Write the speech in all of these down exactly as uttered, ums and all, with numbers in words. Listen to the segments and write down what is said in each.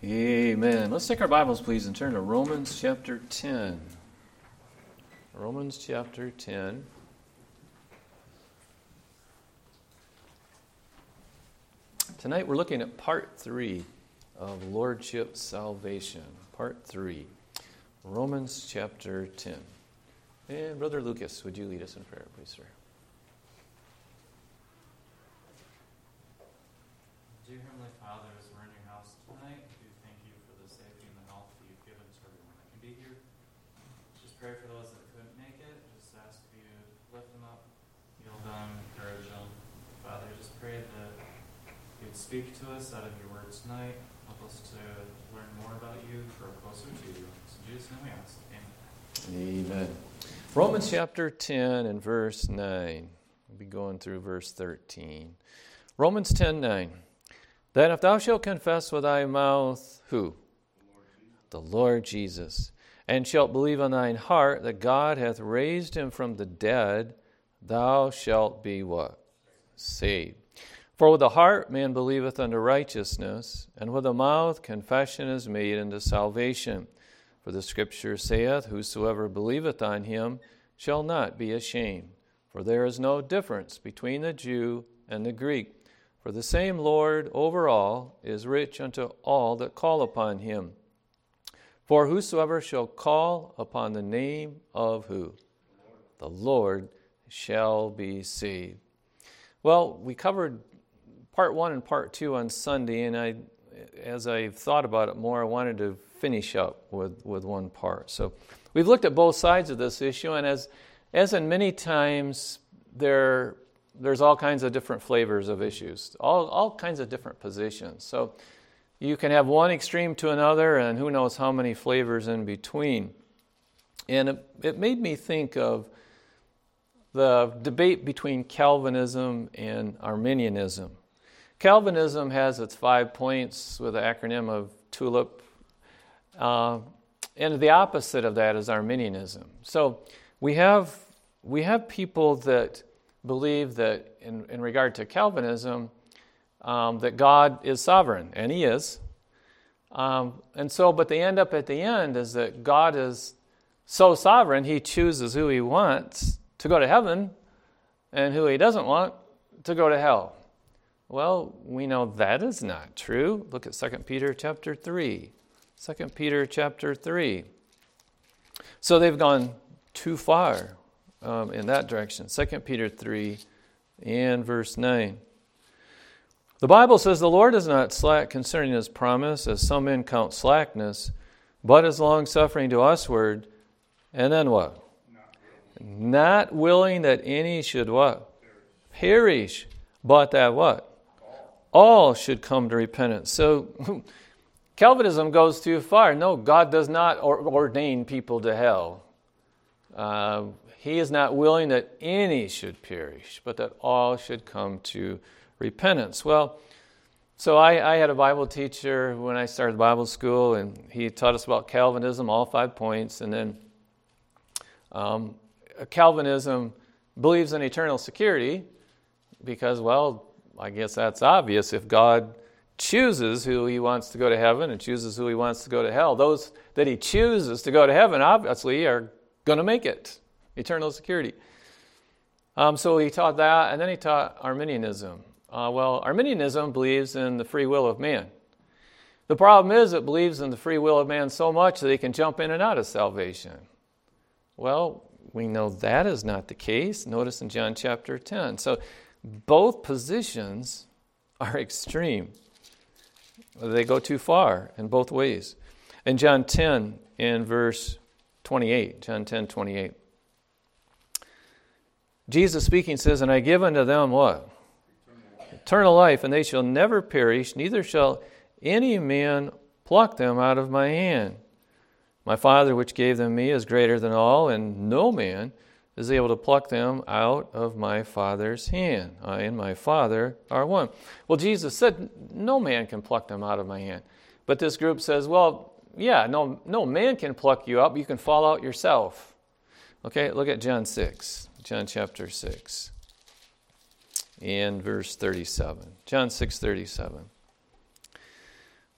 Amen. Let's take our Bibles, please, and turn to Romans chapter ten. Romans chapter ten. Tonight we're looking at part three of Lordship Salvation. Part three. Romans chapter ten. And Brother Lucas, would you lead us in prayer, please, sir? Dear Heavenly Father, as we're in your house tonight, we thank you for the safety and the health that you've given to everyone that can be here. Just pray for those that couldn't make it. Just ask you to lift them up, heal them, encourage them. Father, just pray that you'd speak to us out of your word tonight. Help us to learn more about you, grow closer to you. So in Jesus' name we ask. Amen. Amen. Romans chapter ten and verse nine. We'll be going through verse thirteen. Romans ten nine. Then if thou shalt confess with thy mouth, who? The Lord, the Lord Jesus. And shalt believe in thine heart that God hath raised him from the dead, thou shalt be what? Saved. For with the heart man believeth unto righteousness, and with the mouth confession is made unto salvation. For the Scripture saith, whosoever believeth on him shall not be ashamed. For there is no difference between the Jew and the Greek. For the same Lord over all is rich unto all that call upon him. For whosoever shall call upon the name of who? The Lord shall be saved. Well, we covered part one and part two on Sunday, and I, as I thought about it more, I wanted to finish up with, with one part. So we've looked at both sides of this issue, and as as in many times, there there's all kinds of different flavors of issues, all all kinds of different positions. So you can have one extreme to another, and who knows how many flavors in between. And it, it made me think of the debate between Calvinism and Arminianism. Calvinism has its five points with the acronym of TULIP, uh, and the opposite of that is Arminianism. So we have we have people that believe that in, in regard to Calvinism, um, that God is sovereign, and He is. Um, and so, but they end up at the end is that God is so sovereign, He chooses who He wants to go to heaven and who He doesn't want to go to hell. Well, we know that is not true. Look at Second Peter chapter three. Second Peter chapter three. So they've gone too far um, in that direction. Second Peter three and verse nine. The Bible says, the Lord is not slack concerning His promise, as some men count slackness, but is long-suffering to usward. And then what? Not willing. Not willing that any should what? Perish. Perish. But that what? All should come to repentance. So Calvinism goes too far. No, God does not or- ordain people to hell. Uh, he is not willing that any should perish, but that all should come to repentance. Well, so I, I had a Bible teacher when I started Bible school, and he taught us about Calvinism, all five points, and then um, Calvinism believes in eternal security because, well, I guess that's obvious. If God chooses who He wants to go to heaven and chooses who He wants to go to hell, those that He chooses to go to heaven obviously are going to make it. Eternal security. Um, so he taught that, and then he taught Arminianism. Uh, well, Arminianism believes in the free will of man. The problem is it believes in the free will of man so much that he can jump in and out of salvation. Well, we know that is not the case. Notice in John chapter ten. So both positions are extreme. They go too far in both ways. In John ten, in verse twenty-eight, John ten, twenty-eight, Jesus speaking says, and I give unto them what? Eternal, Eternal life, and they shall never perish, neither shall any man pluck them out of my hand. My Father which gave them me is greater than all, and no man is able to pluck them out of my Father's hand. I and my Father are one. Well, Jesus said, no man can pluck them out of my hand. But this group says, well, yeah, no, no man can pluck you up. You can fall out yourself. Okay, look at John six. John chapter six. And verse thirty-seven. John six thirty-seven.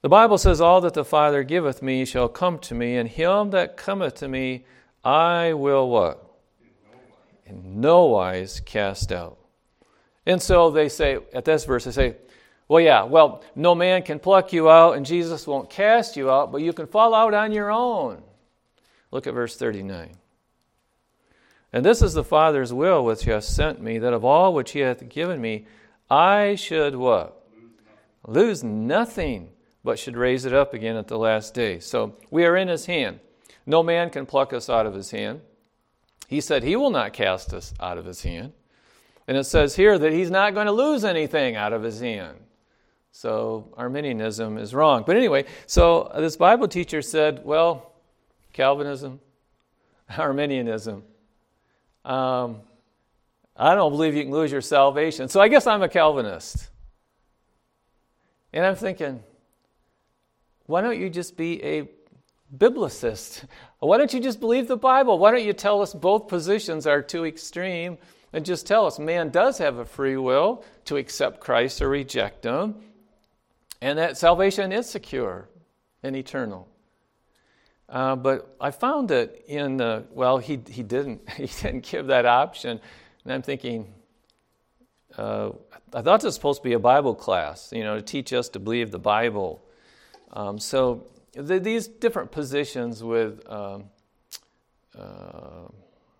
The Bible says, all that the Father giveth me shall come to me, and him that cometh to me I will what? In no wise cast out. And so they say, at this verse, they say, well, yeah, well, no man can pluck you out, and Jesus won't cast you out, but you can fall out on your own. Look at verse thirty-nine. And this is the Father's will which he hath sent me, that of all which he hath given me, I should what? Lose nothing, but should raise it up again at the last day. So we are in his hand. No man can pluck us out of his hand. He said he will not cast us out of his hand. And it says here that he's not going to lose anything out of his hand. So Arminianism is wrong. But anyway, so this Bible teacher said, well, Calvinism, Arminianism, um, I don't believe you can lose your salvation. So I guess I'm a Calvinist. And I'm thinking, why don't you just be a biblicist? Why don't you just believe the Bible? Why don't you tell us both positions are too extreme and just tell us man does have a free will to accept Christ or reject him, and that salvation is secure and eternal. Uh, but I found that in the, well, he he didn't he didn't give that option, and I'm thinking, uh, I thought this was supposed to be a Bible class, you know, to teach us to believe the Bible. Um, so the, these different positions with, um, uh,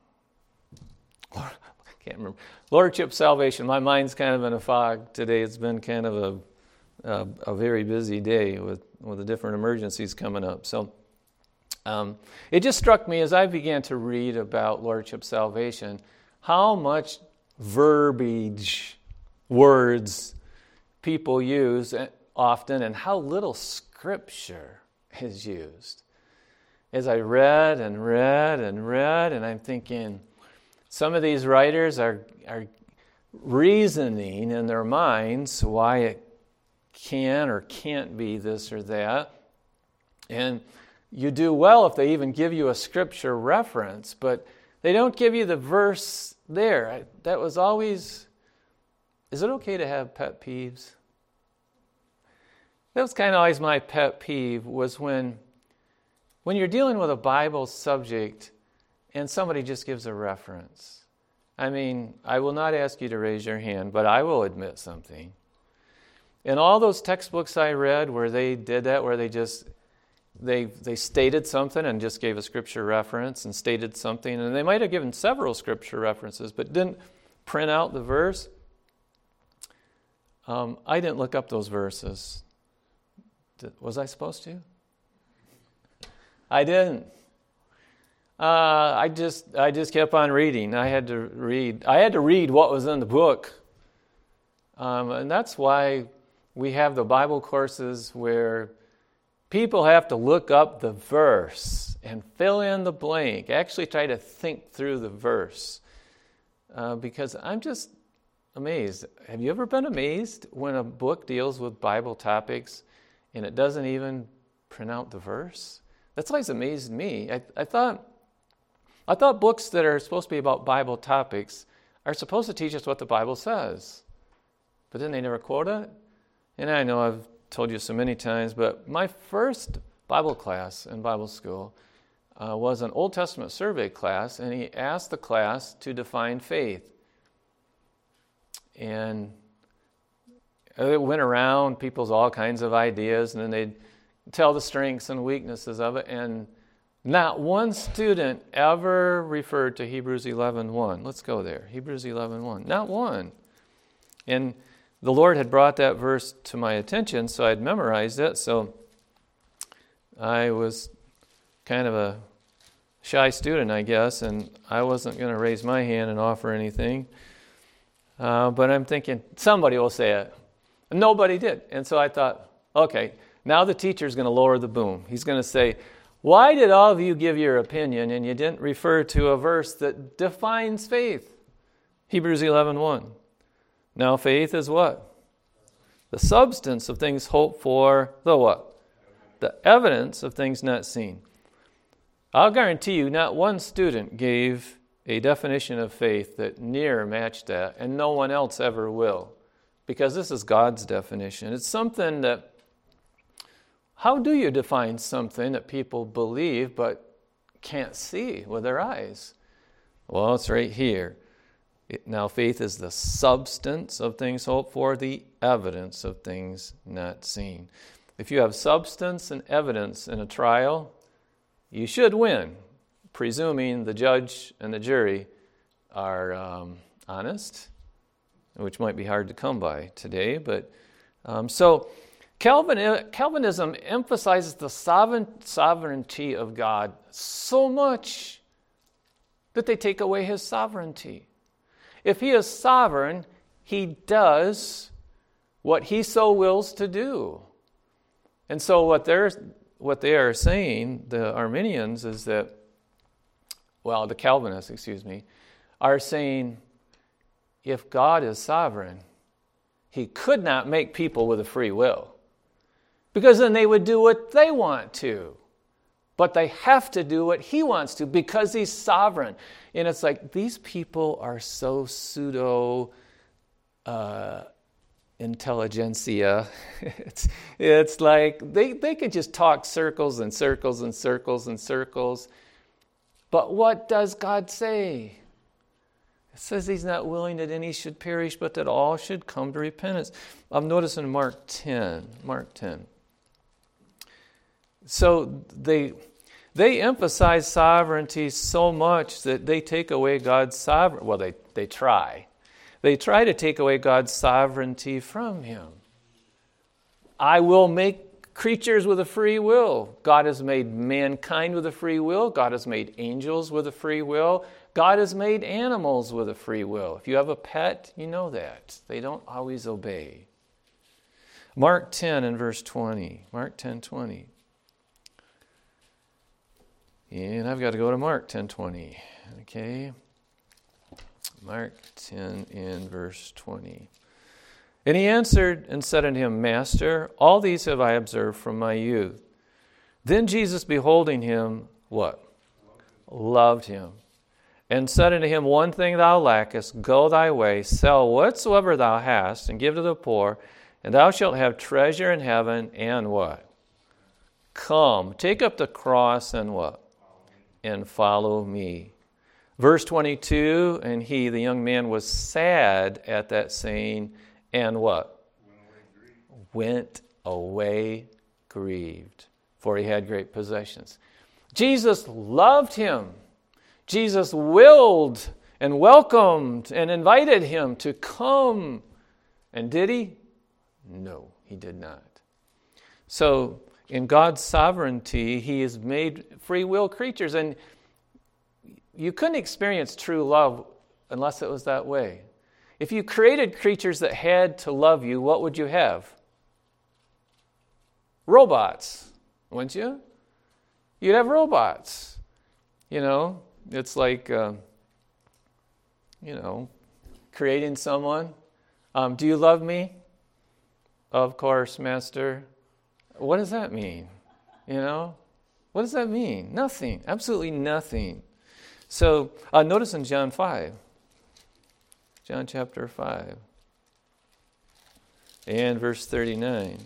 I can't remember, Lordship, salvation. My mind's kind of in a fog today. It's been kind of a a, a very busy day with with the different emergencies coming up. So. Um, it just struck me as I began to read about Lordship salvation, how much verbiage, words people use often, and how little Scripture is used. As I read and read and read, and I'm thinking, some of these writers are, are reasoning in their minds why it can or can't be this or that. And you do well if they even give you a Scripture reference, but they don't give you the verse there. I, that was always, is it okay to have pet peeves? That was kind of always my pet peeve, was when, when you're dealing with a Bible subject and somebody just gives a reference. I mean, I will not ask you to raise your hand, but I will admit something. In all those textbooks I read where they did that, where they just... They they stated something and just gave a Scripture reference and stated something, and they might have given several Scripture references, but didn't print out the verse. Um, I didn't look up those verses. Did, was I supposed to? I didn't. Uh, I just I just kept on reading. I had to read. I had to read what was in the book, um, and that's why we have the Bible courses where people have to look up the verse and fill in the blank, actually try to think through the verse. Uh, because I'm just amazed. Have you ever been amazed when a book deals with Bible topics and it doesn't even print out the verse? That's always amazed me. I, I thought I thought books that are supposed to be about Bible topics are supposed to teach us what the Bible says. But then they never quote it. And I know I've told you so many times, but my first Bible class in Bible school uh, was an Old Testament survey class, and he asked the class to define faith. And it went around people's all kinds of ideas, and then they'd tell the strengths and weaknesses of it, and not one student ever referred to Hebrews eleven one. Let's go there. Hebrews eleven one. Not one. And the Lord had brought that verse to my attention, so I'd memorized it. So I was kind of a shy student, I guess, and I wasn't going to raise my hand and offer anything. Uh, but I'm thinking, somebody will say it. And nobody did. And so I thought, okay, now the teacher's going to lower the boom. He's going to say, why did all of you give your opinion and you didn't refer to a verse that defines faith? Hebrews eleven one. Now faith is what? The substance of things hoped for, the what? The evidence of things not seen. I'll guarantee you not one student gave a definition of faith that near matched that, and no one else ever will, because this is God's definition. It's something that how do you define something that people believe but can't see with their eyes? Well, it's right here. It, now, faith is the substance of things hoped for, the evidence of things not seen. If you have substance and evidence in a trial, you should win, presuming the judge and the jury are um, honest, which might be hard to come by today. But um, so Calvin, Calvinism emphasizes the sovereign, sovereignty of God so much that they take away his sovereignty. If he is sovereign, he does what he so wills to do. And so what they're what they are saying, the Arminians, is that, well, the Calvinists, excuse me, are saying if God is sovereign, he could not make people with a free will, because then they would do what they want to. But they have to do what he wants to because he's sovereign. And it's like, these people are so pseudo uh, intelligentsia. it's, it's like they, they could just talk circles and circles and circles and circles. But what does God say? It says he's not willing that any should perish, but that all should come to repentance. I'm noticing Mark ten. Mark ten. So they they emphasize sovereignty so much that they take away God's sovereignty. Well, they, they try. They try to take away God's sovereignty from him. I will make creatures with a free will. God has made mankind with a free will. God has made angels with a free will. God has made animals with a free will. If you have a pet, you know that. They don't always obey. Mark ten and verse twenty. Mark ten twenty. And I've got to go to Mark ten twenty. Okay. Mark ten and verse twenty. And he answered and said unto him, Master, all these have I observed from my youth. Then Jesus, beholding him, what? Loved him. And said unto him, One thing thou lackest, go thy way, sell whatsoever thou hast, and give to the poor, and thou shalt have treasure in heaven, and what? Come, take up the cross, and what? And follow me. Verse twenty-two, and he, the young man, was sad at that saying, and what? Went away grieved, for he had great possessions. Jesus loved him. Jesus willed and welcomed and invited him to come. And did he? No, he did not. So, in God's sovereignty, he has made free will creatures. And you couldn't experience true love unless it was that way. If you created creatures that had to love you, what would you have? Robots, wouldn't you? You'd have robots. You know, it's like, uh, you know, creating someone. Um, do you love me? Of course, Master. What does that mean? You know? What does that mean? Nothing. Absolutely nothing. So, uh, notice in John five. John chapter five. And verse thirty-nine.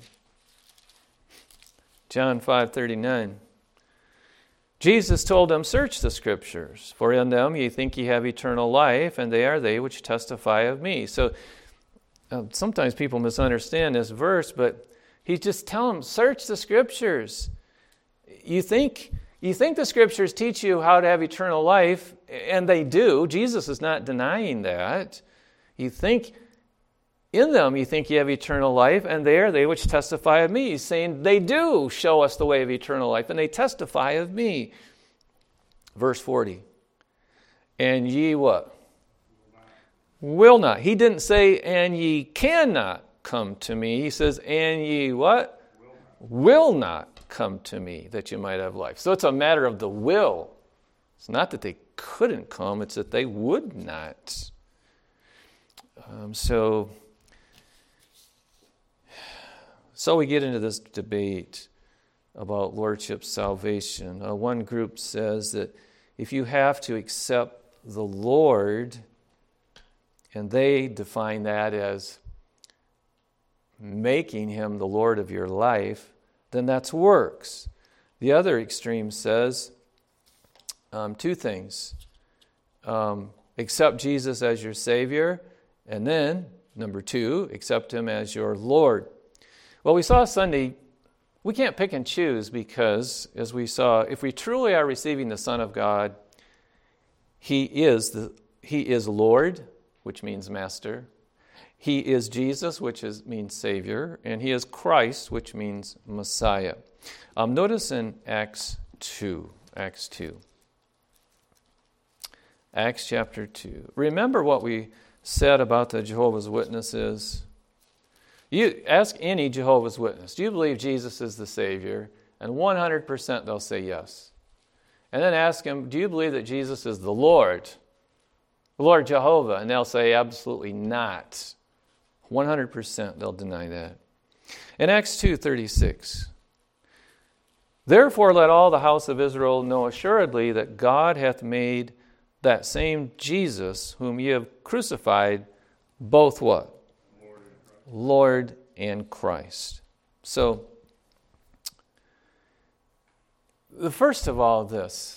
John five thirty-nine. Jesus told them, Search the Scriptures, for in them ye think ye have eternal life, and they are they which testify of me. So, uh, sometimes people misunderstand this verse, but he's just telling them, search the Scriptures. You think you think the Scriptures teach you how to have eternal life, and they do. Jesus is not denying that. You think in them you think you have eternal life, and they are they which testify of me. He's saying they do show us the way of eternal life, and they testify of me. Verse forty. And ye what? Will not. He didn't say, and ye cannot come to me. He says, and ye what? Will not. Will not come to me, that you might have life. So it's a matter of the will. It's not that they couldn't come, it's that they would not. Um, so, so we get into this debate about lordship salvation. Uh, one group says that if you have to accept the Lord, and they define that as making him the Lord of your life, then that's works. The other extreme says um, two things. Um, accept Jesus as your Savior, and then, number two, accept Him as your Lord. Well, we saw Sunday, we can't pick and choose because, as we saw, if we truly are receiving the Son of God, He is the He is Lord, which means Master. He is Jesus, which is, means Savior, and He is Christ, which means Messiah. Um, notice in Acts two, Acts two. Acts chapter two. Remember what we said about the Jehovah's Witnesses? You ask any Jehovah's Witness, do you believe Jesus is the Savior? And one hundred percent they'll say yes. And then ask them, do you believe that Jesus is the Lord? The Lord Jehovah? And they'll say, absolutely not. one hundred percent they'll deny that. In Acts two thirty-six, therefore let all the house of Israel know assuredly that God hath made that same Jesus whom ye have crucified, both what? Lord and Christ. Lord and Christ. So, the first of all this,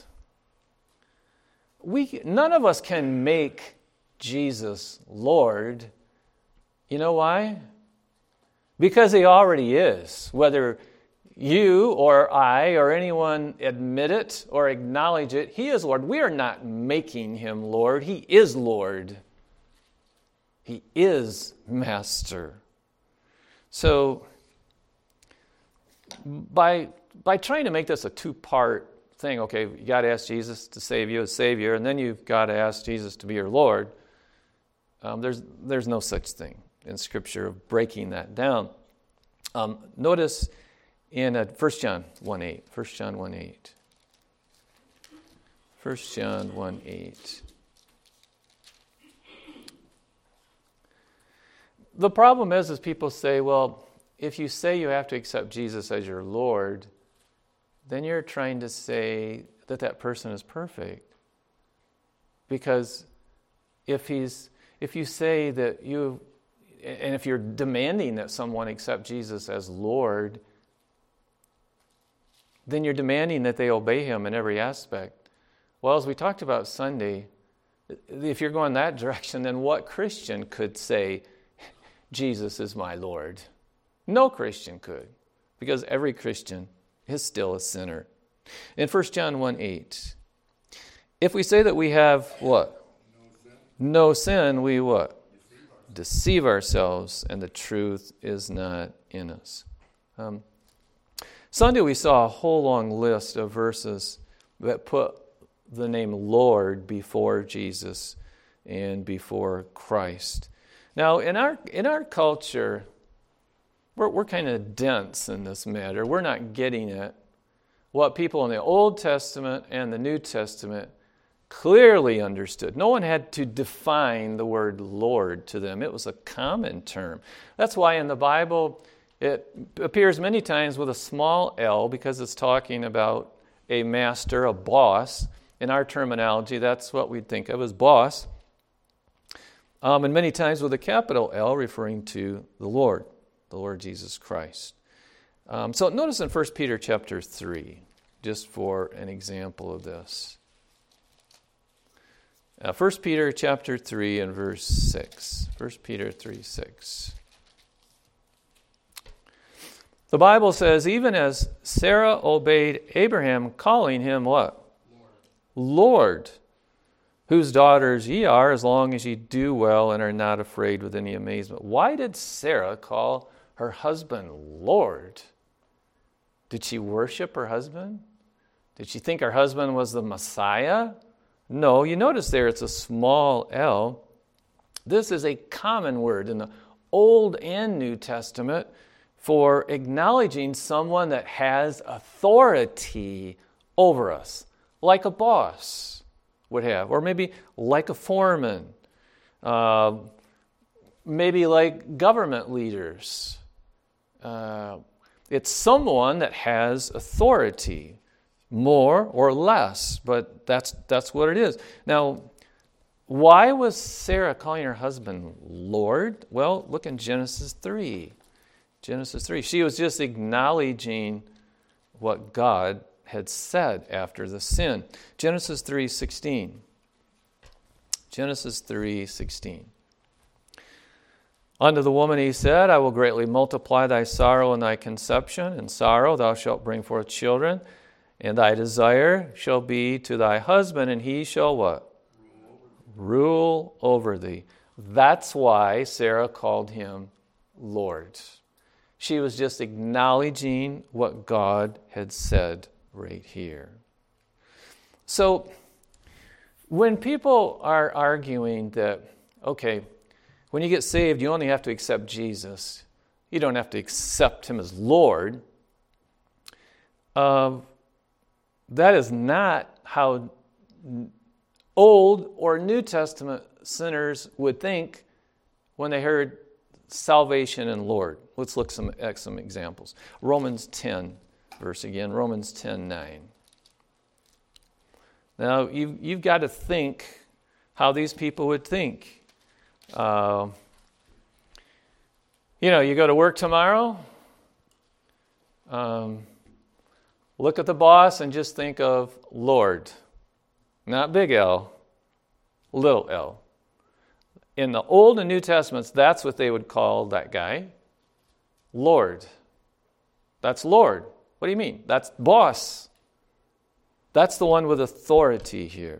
we none of us can make Jesus Lord. You know why? Because He already is. Whether you or I or anyone admit it or acknowledge it, He is Lord. We are not making Him Lord. He is Lord. He is Master. So, by, by trying to make this a two-part thing, okay, you got to ask Jesus to save you as Savior, and then you've got to ask Jesus to be your Lord, um, there's, there's no such thing in Scripture of breaking that down. Um, notice in uh, First John one eight. First John one eight. First John one eight. The problem is, is people say, well, if you say you have to accept Jesus as your Lord, then you're trying to say that that person is perfect. Because if he's, if you say that you, and if you're demanding that someone accept Jesus as Lord, then you're demanding that they obey Him in every aspect. Well, as we talked about Sunday, if you're going that direction, then what Christian could say, Jesus is my Lord? No Christian could, because every Christian is still a sinner. In First John one eight, if we say that we have what? No sin, no sin we what? Deceive ourselves, and the truth is not in us. Um, Sunday we saw a whole long list of verses that put the name Lord before Jesus and before Christ. Now, in our in our culture, we're we're kind of dense in this matter. We're not getting it. What people in the Old Testament and the New Testament clearly understood. No one had to define the word Lord to them. It was a common term. That's why in the Bible it appears many times with a small L, because it's talking about a master, a boss. In our terminology, that's what we'd think of as boss. Um, and many times with a capital L, referring to the Lord, the Lord Jesus Christ. Um, so notice in First Peter chapter three, just for an example of this. Uh, First Peter chapter three and verse six. First Peter three, six. The Bible says, even as Sarah obeyed Abraham, calling him what? Lord. Lord, whose daughters ye are, as long as ye do well and are not afraid with any amazement. Why did Sarah call her husband Lord? Did she worship her husband? Did she think her husband was the Messiah? No, you notice there it's a small L. This is a common word in the Old and New Testament for acknowledging someone that has authority over us, like a boss would have, or maybe like a foreman, uh, maybe like government leaders. Uh, it's someone that has authority, more or less, but that's that's what it is. Now, why was Sarah calling her husband Lord? Well, look in Genesis three. Genesis three. She was just acknowledging what God had said after the sin. Genesis three sixteen. Genesis three sixteen. Unto the woman he said, I will greatly multiply thy sorrow and thy conception. In sorrow thou shalt bring forth children, and thy desire shall be to thy husband, and he shall what? Rule over thee. That's why Sarah called him Lord. She was just acknowledging what God had said right here. So, when people are arguing that, okay, when you get saved, you only have to accept Jesus. You don't have to accept him as Lord. Uh, that is not how Old or New Testament sinners would think when they heard salvation and Lord. Let's look some, at some examples. Romans ten, verse again, Romans ten nine. Now, you've, you've got to think how these people would think. Uh, you know, you go to work tomorrow, um, look at the boss and just think of Lord. Not big L, little l. In the Old and New Testaments, that's what they would call that guy. Lord. That's Lord. What do you mean? That's boss. That's the one with authority here.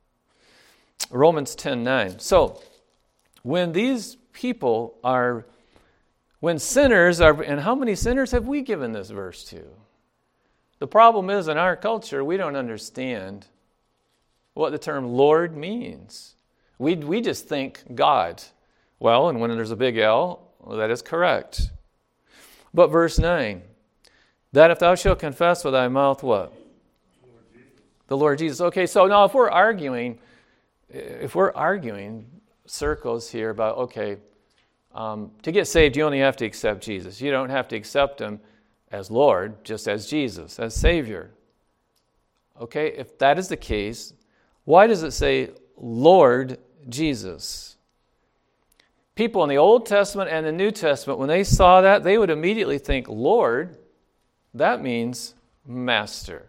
Romans ten nine. So, when these people are, when sinners are, and how many sinners have we given this verse to? The problem is, in our culture, we don't understand what the term Lord means. We we just think God. Well, and when there's a big L, well, that is correct. But verse nine, that if thou shalt confess with thy mouth what? Lord the Lord Jesus. Okay, so now if we're arguing, if we're arguing circles here about, okay, um, to get saved, you only have to accept Jesus. You don't have to accept him as Lord, just as Jesus, as Savior. Okay, if that is the case, why does it say Lord Jesus? People in the Old Testament and the New Testament, when they saw that, they would immediately think, Lord, that means master.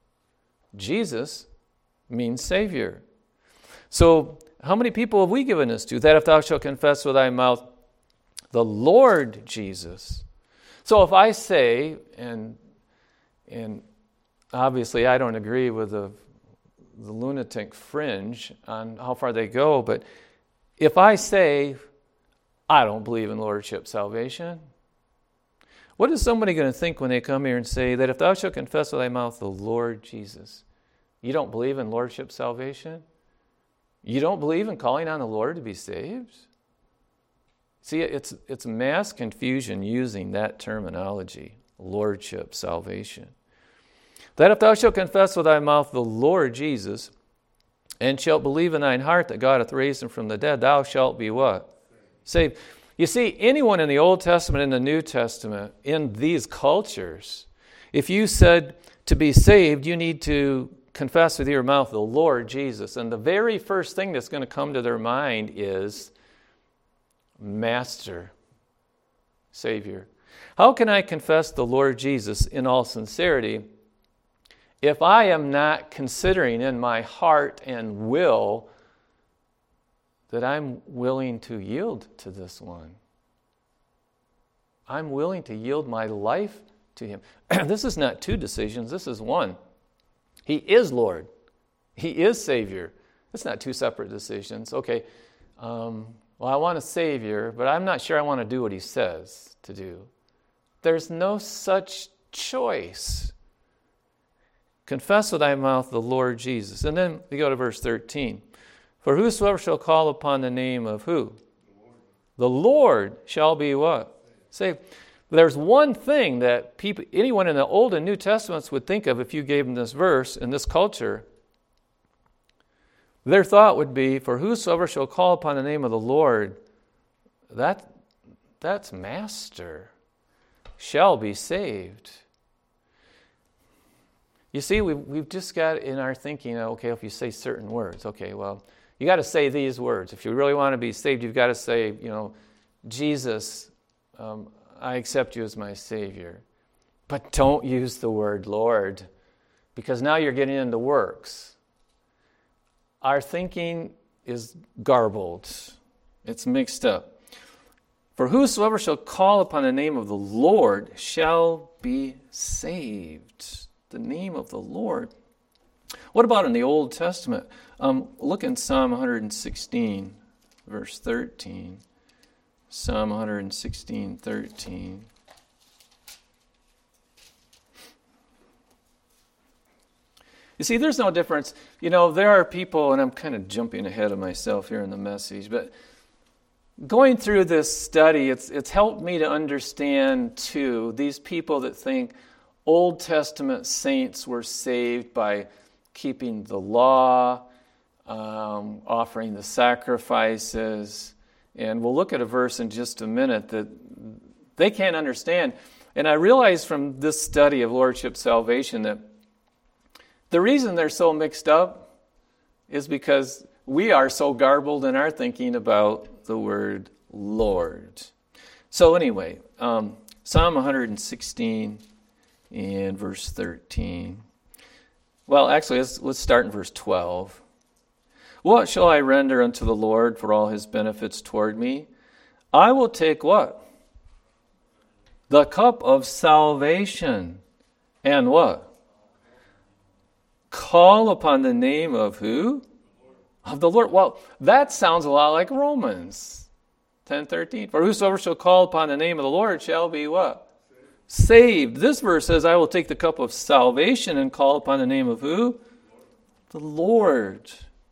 Jesus means Savior. So, how many people have we given this to? That if thou shalt confess with thy mouth the Lord Jesus. So if I say, and and obviously I don't agree with the, the lunatic fringe on how far they go, but if I say, I don't believe in lordship salvation, what is somebody going to think when they come here and say that if thou shalt confess with thy mouth the Lord Jesus, you don't believe in lordship salvation? You don't believe in calling on the Lord to be saved? See, it's it's mass confusion using that terminology, lordship salvation. That if thou shalt confess with thy mouth the Lord Jesus, and shalt believe in thine heart that God hath raised him from the dead, thou shalt be what? Saved. You see, anyone in the Old Testament and the New Testament, in these cultures, if you said to be saved, you need to confess with your mouth the Lord Jesus. And the very first thing that's going to come to their mind is Master, Savior. How can I confess the Lord Jesus in all sincerity if I am not considering in my heart and will that I'm willing to yield to this one? I'm willing to yield my life to him. This is not two decisions, this is one. He is Lord. He is Savior. It's not two separate decisions. Okay, um, well, I want a Savior, but I'm not sure I want to do what he says to do. There's no such choice. Confess with thy mouth the Lord Jesus. And then we go to verse thirteen. For whosoever shall call upon the name of who? The Lord, the Lord shall be what? Saved. There's one thing that people, anyone in the Old and New Testaments would think of if you gave them this verse in this culture. Their thought would be, for whosoever shall call upon the name of the Lord, that that's master, shall be saved. You see, we've, we've just got in our thinking, okay, if you say certain words, okay, well, you got to say these words. If you really want to be saved, you've got to say, you know, Jesus, um, I accept you as my Savior. But don't use the word Lord, because now you're getting into works. Our thinking is garbled. It's mixed up. For whosoever shall call upon the name of the Lord shall be saved. The name of the Lord. What about in the Old Testament? Um, look in Psalm one sixteen, verse thirteen. Psalm one sixteen, thirteen. You see, there's no difference. You know, there are people, and I'm kind of jumping ahead of myself here in the message, but going through this study, it's it's helped me to understand, too, these people that think Old Testament saints were saved by keeping the law, um, offering the sacrifices. And we'll look at a verse in just a minute that they can't understand. And I realized from this study of Lordship Salvation that the reason they're so mixed up is because we are so garbled in our thinking about the word Lord. So anyway, um, Psalm one sixteen and verse thirteen. Well, actually, let's, let's start in verse twelve. What shall I render unto the Lord for all his benefits toward me? I will take what? The cup of salvation. And what? Call upon the name of who? Of the Lord. Well, that sounds a lot like Romans ten thirteen. For whosoever shall call upon the name of the Lord shall be what? Saved. This verse says, I will take the cup of salvation and call upon the name of who? The Lord.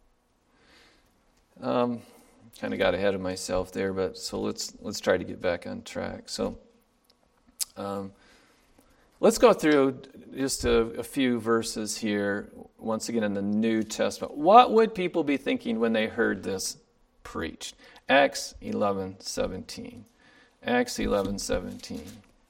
Um, kind of got ahead of myself there, but so let's let's try to get back on track. So, um, let's go through just a, a few verses here, once again in the New Testament. What would people be thinking when they heard this preached? Acts eleven seventeen. Acts eleven seventeen.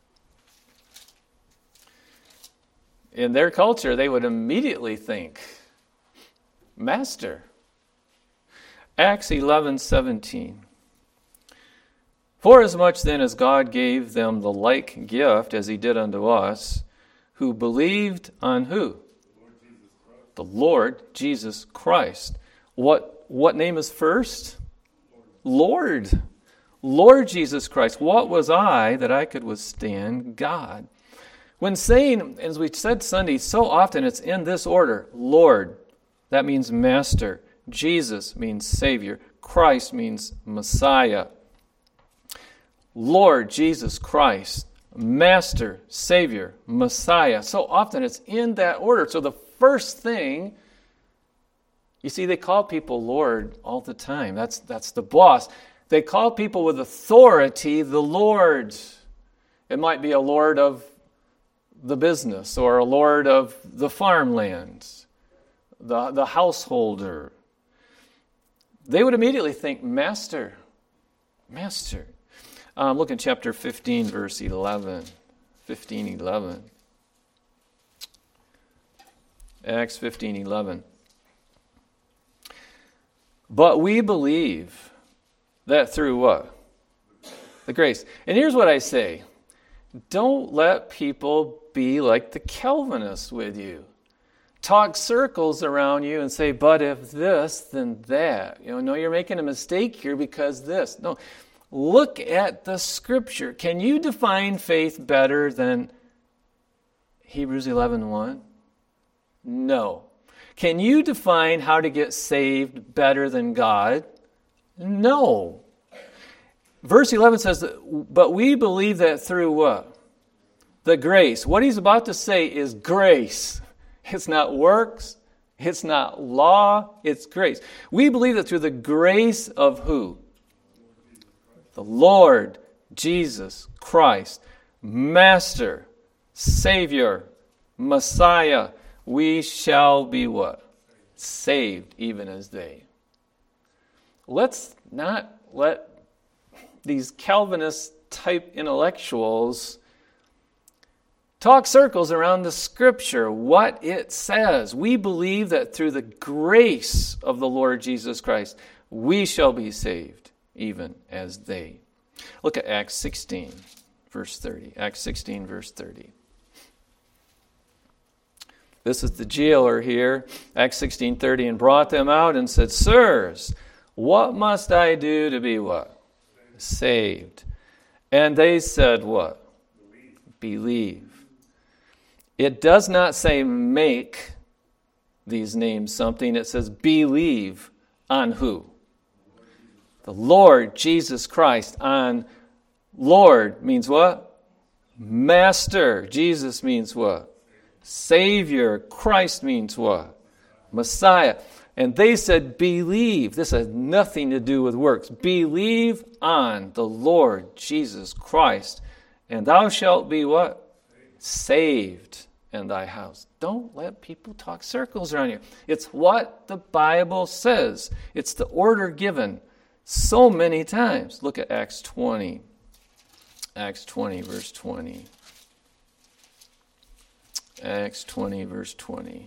In their culture, they would immediately think, Master. Acts eleven seventeen. Forasmuch then as God gave them the like gift as he did unto us, who believed on who? The Lord Jesus Christ. What, what name is first? Lord. Lord Jesus Christ. What was I that I could withstand God? When saying, as we said Sunday, so often it's in this order. Lord, that means master. Jesus means Savior. Christ means Messiah. Lord Jesus Christ, Master, Savior, Messiah. So often it's in that order. So the first thing, you see, they call people Lord all the time. That's, that's the boss. They call people with authority the Lord. It might be a Lord of the business or a Lord of the farmland, the, the householder. They would immediately think, Master, Master. Um, look in chapter fifteen, verse eleven. fifteen eleven. Acts fifteen eleven. But we believe that through what? The grace. And here's what I say. Don't let people be like the Calvinists with you. Talk circles around you and say, but if this, then that. You know, no, you're making a mistake here because this. No, look at the Scripture. Can you define faith better than Hebrews eleven one? No. Can you define how to get saved better than God? No. Verse eleven says, but we believe that through what? The grace. What he's about to say is grace. It's not works. It's not law. It's grace. We believe that through the grace of who? The Lord Jesus Christ, Master, Savior, Messiah, we shall be what? Saved even as they. Let's not let these Calvinist type intellectuals talk circles around the Scripture, what it says. We believe that through the grace of the Lord Jesus Christ, we shall be saved, even as they. Look at Acts sixteen, verse thirty. Acts sixteen, verse thirty. This is the jailer here, Acts sixteen thirty, and brought them out and said, Sirs, what must I do to be what? Saved. And they said what? Believe. Believe. It does not say make these names something. It says believe on who? The Lord Jesus Christ. On Lord means what? Master. Jesus means what? Savior. Christ means what? Messiah. And they said, believe. This has nothing to do with works. Believe on the Lord Jesus Christ, and thou shalt be what? Saved in thy house. Don't let people talk circles around you. It's what the Bible says. It's the order given so many times. Look at Acts twenty. Acts twenty, verse twenty. Acts twenty, verse twenty.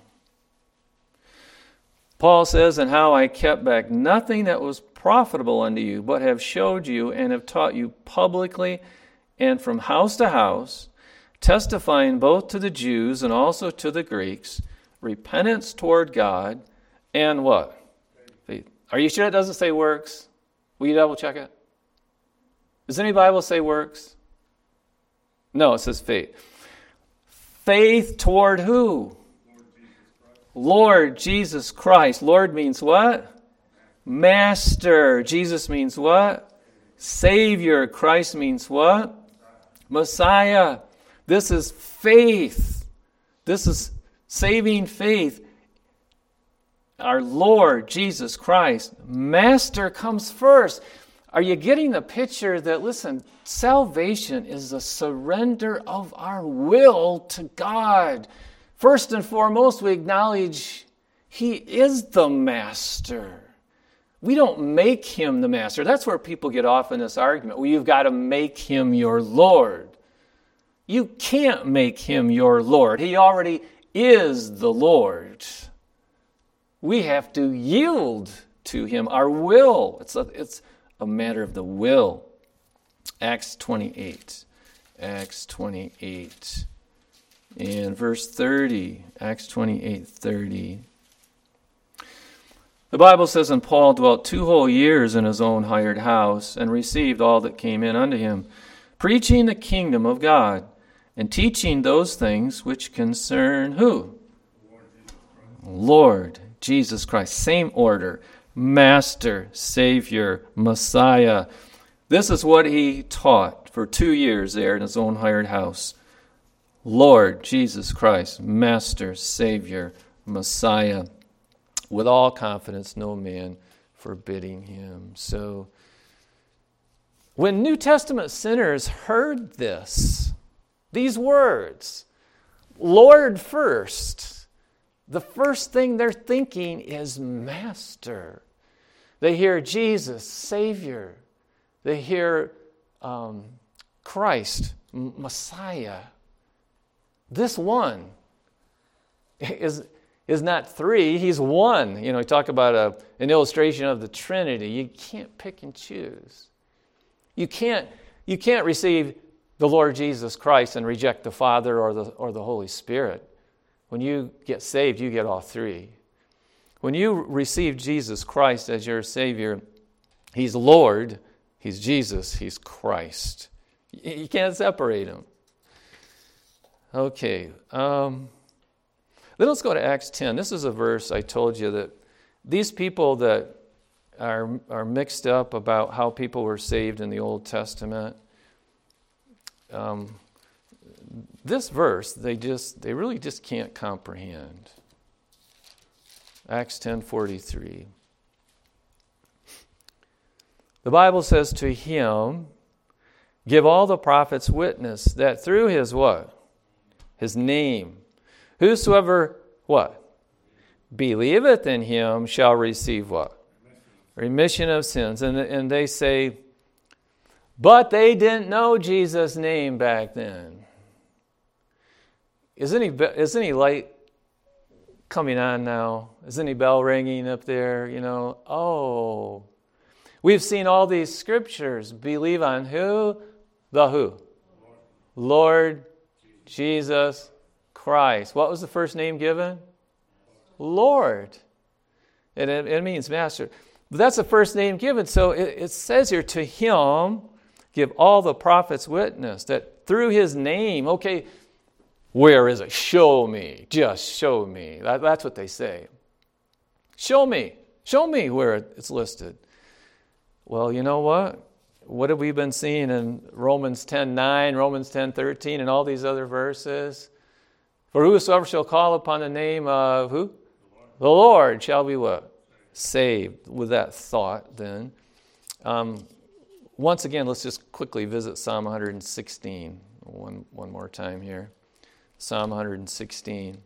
Paul says, and how I kept back nothing that was profitable unto you, but have showed you and have taught you publicly and from house to house, testifying both to the Jews and also to the Greeks, repentance toward God, and what? Faith. Are you sure it doesn't say works? Will you double check it? Does any Bible say works? No, it says faith. Faith toward who? Lord Jesus Christ. Lord means what? Master. Jesus means what? Savior. Christ means what? Messiah. This is faith. This is saving faith. Our Lord Jesus Christ. Master comes first. Are you getting the picture that, listen, salvation is a surrender of our will to God. First and foremost, we acknowledge He is the master. We don't make Him the master. That's where people get off in this argument. Well, you've got to make Him your Lord. You can't make Him your Lord. He already is the Lord. We have to yield to Him our will. It's a, it's a matter of the will. Acts twenty-eight. Acts twenty-eight. In verse thirty, Acts twenty-eight thirty, the Bible says, and Paul dwelt two whole years in his own hired house, and received all that came in unto him, preaching the kingdom of God, and teaching those things which concern who? Lord Jesus Christ. Same order. Master, Savior, Messiah. This is what he taught for two years there in his own hired house. Lord Jesus Christ, Master, Savior, Messiah, with all confidence, no man forbidding him. So, when New Testament sinners heard this, these words, Lord first, the first thing they're thinking is Master. They hear Jesus, Savior. They hear um, Christ, Messiah. This one is, is not three, he's one. You know, we talk about a, an illustration of the Trinity. You can't pick and choose. You can't, you can't receive the Lord Jesus Christ and reject the Father or the, or the Holy Spirit. When you get saved, you get all three. When you receive Jesus Christ as your Savior, He's Lord, He's Jesus, He's Christ. You can't separate Him. Okay, um, then let's go to Acts ten. This is a verse I told you that these people that are, are mixed up about how people were saved in the Old Testament, um, this verse, they just they really just can't comprehend. Acts ten forty-three. The Bible says, to him give all the prophets witness that through his what? His name. Whosoever, what? Believeth in him shall receive what? Remission of sins. And, and they say, but they didn't know Jesus' name back then. Is any, is any light coming on now? Is any bell ringing up there? You know, oh, we've seen all these scriptures. Believe on who? The who? Lord, Lord Jesus Christ. What was the first name given? Lord. And it, it means master. But that's the first name given. So it, it says here, to him give all the prophets witness that through his name, okay, where is it? Show me. Just show me. That, that's what they say. Show me. Show me where it's listed. Well, you know what? What have we been seeing in Romans ten nine, Romans ten thirteen, and all these other verses? For whosoever shall call upon the name of who? The Lord, the Lord shall be what? Saved. With that thought, then. Um, once again, let's just quickly visit Psalm one sixteen. One, one more time here. Psalm one sixteen.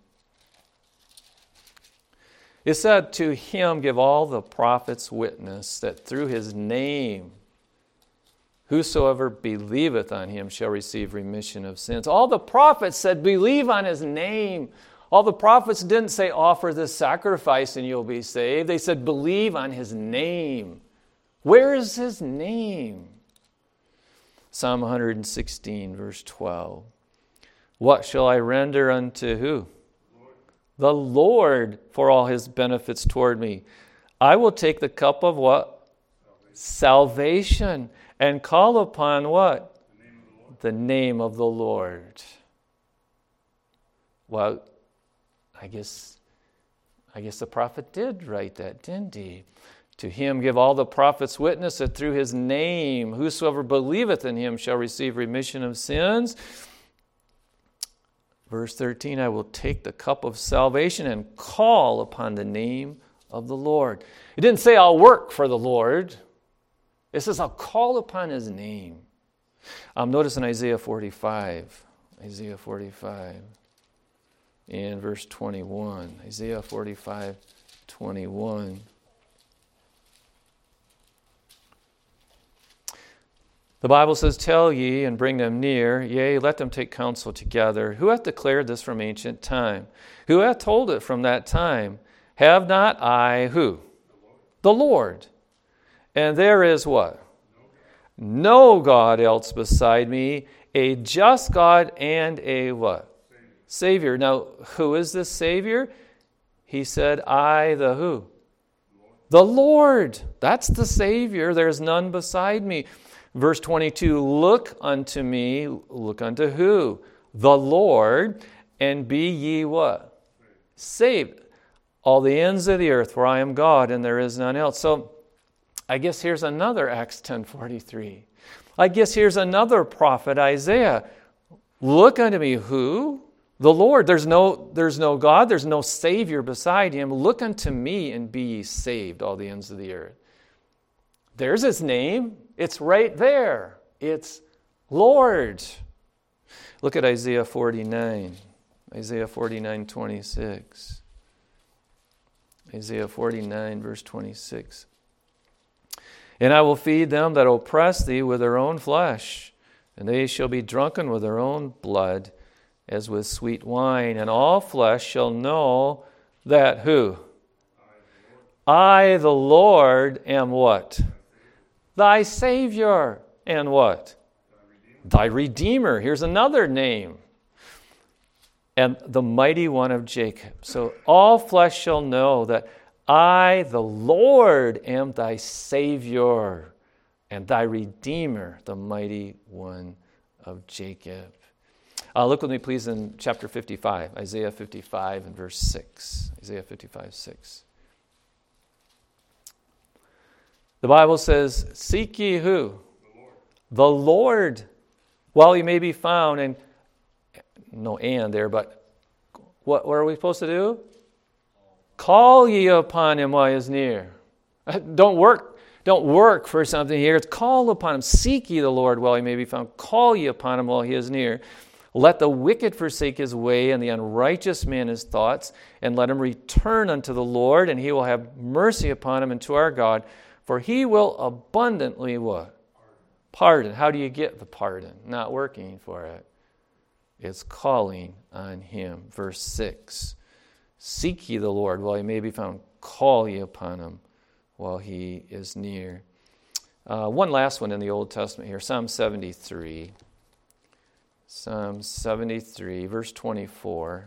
It said, to him give all the prophets witness that through his name whosoever believeth on him shall receive remission of sins. All the prophets said, believe on his name. All the prophets didn't say, offer this sacrifice and you'll be saved. They said, believe on his name. Where is his name? Psalm one sixteen, verse twelve. What shall I render unto who? Lord. The Lord for all his benefits toward me. I will take the cup of what? Salvation. Salvation. And call upon what? The name of the Lord. The name of the Lord. Well, I guess, I guess the prophet did write that, didn't he? To him give all the prophets witness that through his name whosoever believeth in him shall receive remission of sins. Verse thirteen, I will take the cup of salvation and call upon the name of the Lord. It didn't say I'll work for the Lord. It says I'll call upon his name. Um, notice in Isaiah forty-five, Isaiah forty-five, in verse twenty-one. Isaiah forty-five, twenty-one. The Bible says, tell ye and bring them near, yea, let them take counsel together. Who hath declared this from ancient time? Who hath told it from that time? Have not I who? The Lord. The Lord. And there is what? No God. No God else beside me, a just God and a what? Savior. Savior. Now, who is this Savior? He said, I the who? Lord. The Lord. That's the Savior. There's none beside me. Verse twenty-two, look unto me, look unto who? The Lord, and be ye what? Saved. All the ends of the earth, for I am God, and there is none else. So, I guess here's another Acts ten forty-three. I guess here's another prophet, Isaiah. Look unto me, who? The Lord. There's no, there's no God, there's no Savior beside him. Look unto me, and be ye saved, all the ends of the earth. There's his name. It's right there. It's Lord. Look at Isaiah forty-nine. Isaiah forty-nine, twenty-six. Isaiah forty-nine, verse twenty-six. And I will feed them that oppress thee with their own flesh, and they shall be drunken with their own blood, as with sweet wine. And all flesh shall know that who? I, the Lord, am what? Thy Savior, and what? Thy Redeemer. Thy Redeemer. Here's another name. And the mighty one of Jacob. So all flesh shall know that I, the Lord, am thy Savior, and thy Redeemer, the mighty one of Jacob. Uh, look with me, please, in chapter fifty-five, Isaiah fifty-five and verse six. Isaiah fifty-five, six. The Bible says, seek ye who? The Lord. The Lord, while he may be found. And no and there, but what, what are we supposed to do? Call ye upon him while he is near. Don't work, don't work for something here. It's call upon him. Seek ye the Lord while he may be found. Call ye upon him while he is near. Let the wicked forsake his way, and the unrighteous man his thoughts, and let him return unto the Lord, and he will have mercy upon him and to our God. For he will abundantly what? Pardon. How do you get the pardon? Not working for it. It's calling on him. Verse six. Seek ye the Lord while he may be found. Call ye upon him while he is near. Uh, one last one in the Old Testament here. Psalm seventy-three. Psalm seventy-three, verse twenty-four.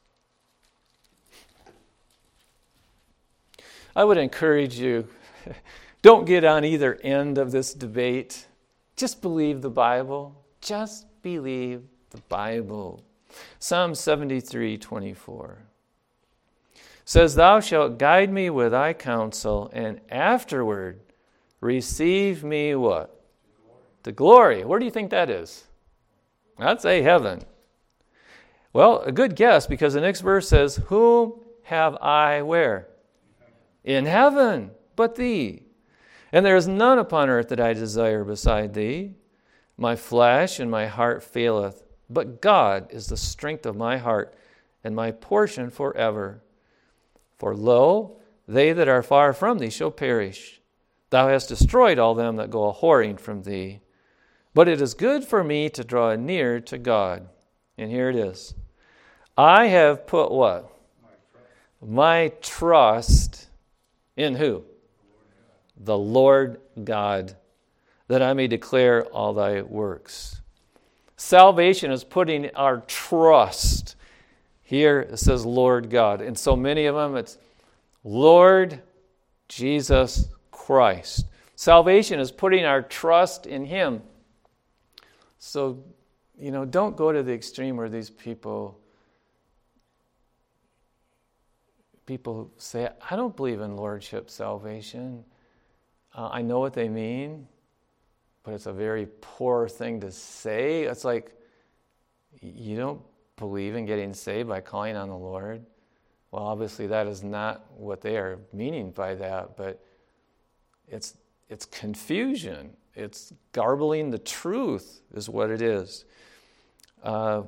I would encourage you, don't get on either end of this debate. Just believe the Bible. Just believe the Bible. Psalm seventy-three, twenty-four says, Thou shalt guide me with thy counsel, and afterward receive me what? To glory. To glory. Where do you think that is? I'd say heaven. Well, a good guess, because the next verse says, Whom have I where? In heaven, but thee. And there is none upon earth that I desire beside thee. My flesh and my heart faileth, but God is the strength of my heart and my portion forever. For lo, they that are far from thee shall perish. Thou hast destroyed all them that go a-whoring from thee. But it is good for me to draw near to God. And here it is. I have put what? My trust, my trust in who? The Lord God, that I may declare all thy works. Salvation is putting our trust. Here it says Lord God. And so many of them, it's Lord Jesus Christ. Salvation is putting our trust in Him. So, you know, don't go to the extreme where these people, people say, I don't believe in lordship salvation. Uh, I know what they mean, but it's a very poor thing to say. It's like, you don't believe in getting saved by calling on the Lord? Well, obviously that is not what they are meaning by that, but it's it's confusion. It's garbling the truth is what it is. Uh,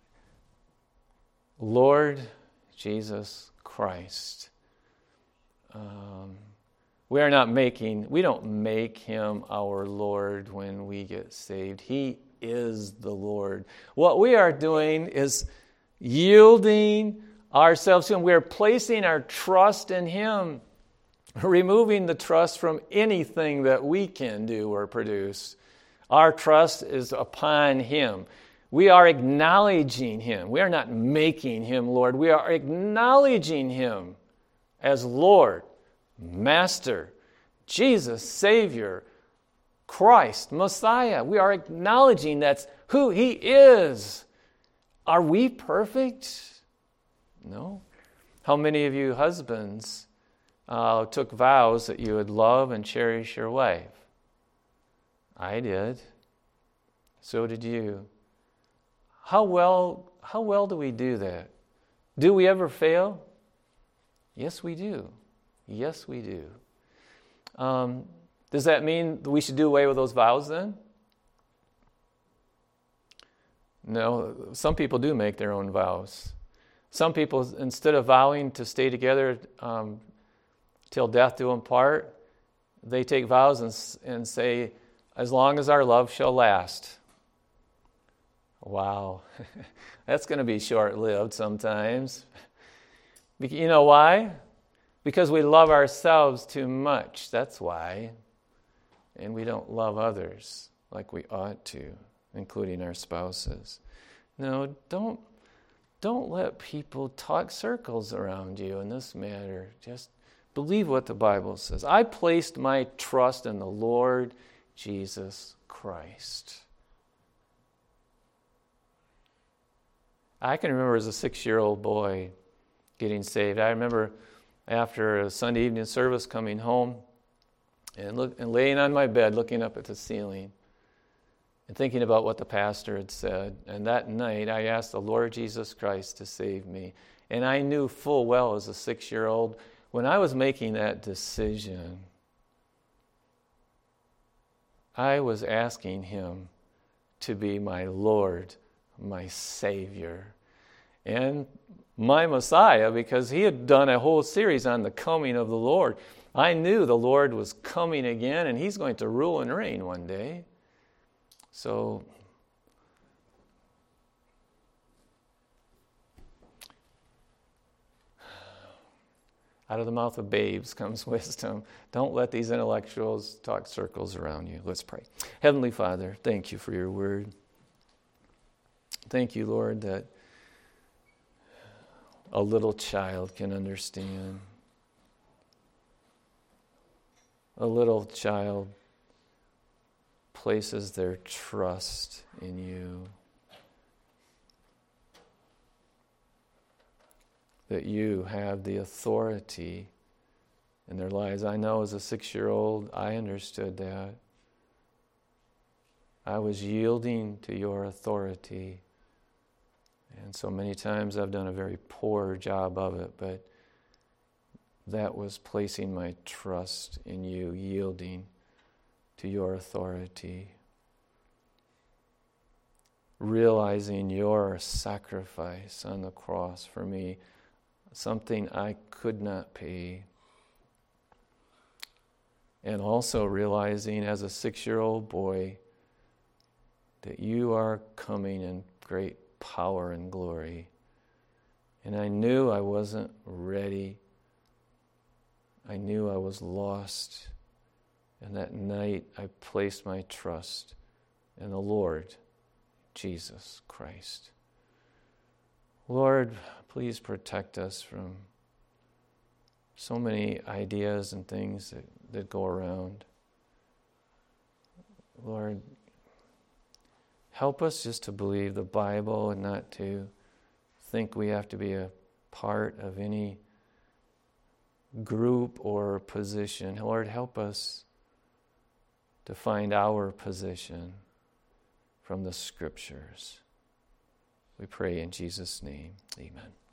Lord Jesus Christ. Um, we are not making, we don't make Him our Lord when we get saved. He is the Lord. What we are doing is yielding ourselves to Him. We are placing our trust in Him, removing the trust from anything that we can do or produce. Our trust is upon Him. We are acknowledging Him. We are not making Him Lord. We are acknowledging Him as Lord, Master, Jesus, Savior, Christ, Messiah. We are acknowledging that's who He is. Are we perfect? No. How many of you husbands uh, took vows that you would love and cherish your wife? I did. So did you. How well, how well do we do that? Do we ever fail? Yes, we do. Yes, we do. Um, does that mean that we should do away with those vows then? No, some people do make their own vows. Some people, instead of vowing to stay together um, till death do them part, they take vows and, and say, as long as our love shall last. Wow, that's going to be short-lived sometimes. You know why? Because we love ourselves too much. That's why. And we don't love others like we ought to, including our spouses. No, don't, don't let people talk circles around you in this matter. Just believe what the Bible says. I placed my trust in the Lord Jesus Christ. I can remember as a six-year-old boy getting saved. I remember after a Sunday evening service coming home and, look, and laying on my bed looking up at the ceiling and thinking about what the pastor had said. And that night I asked the Lord Jesus Christ to save me. And I knew full well as a six-year-old when I was making that decision, I was asking Him to be my Lord, my Savior, and my Messiah, because He had done a whole series on the coming of the Lord. I knew the Lord was coming again, and He's going to rule and reign one day. So, out of the mouth of babes comes wisdom. Don't let these intellectuals talk circles around you. Let's pray. Heavenly Father, thank You for Your word. Thank you, Lord, that a little child can understand. A little child places their trust in you. That you have the authority in their lives. I know as a six-year-old, I understood that. I was yielding to your authority. And so many times I've done a very poor job of it, but that was placing my trust in you, yielding to your authority. Realizing your sacrifice on the cross for me, something I could not pay. And also realizing as a six-year-old boy that you are coming in great power and glory. And I knew I wasn't ready. I knew I was lost. And that night I placed my trust in the Lord Jesus Christ. Lord, please protect us from so many ideas and things that, that go around. Lord, help us just to believe the Bible and not to think we have to be a part of any group or position. Lord, help us to find our position from the Scriptures. We pray in Jesus' name. Amen.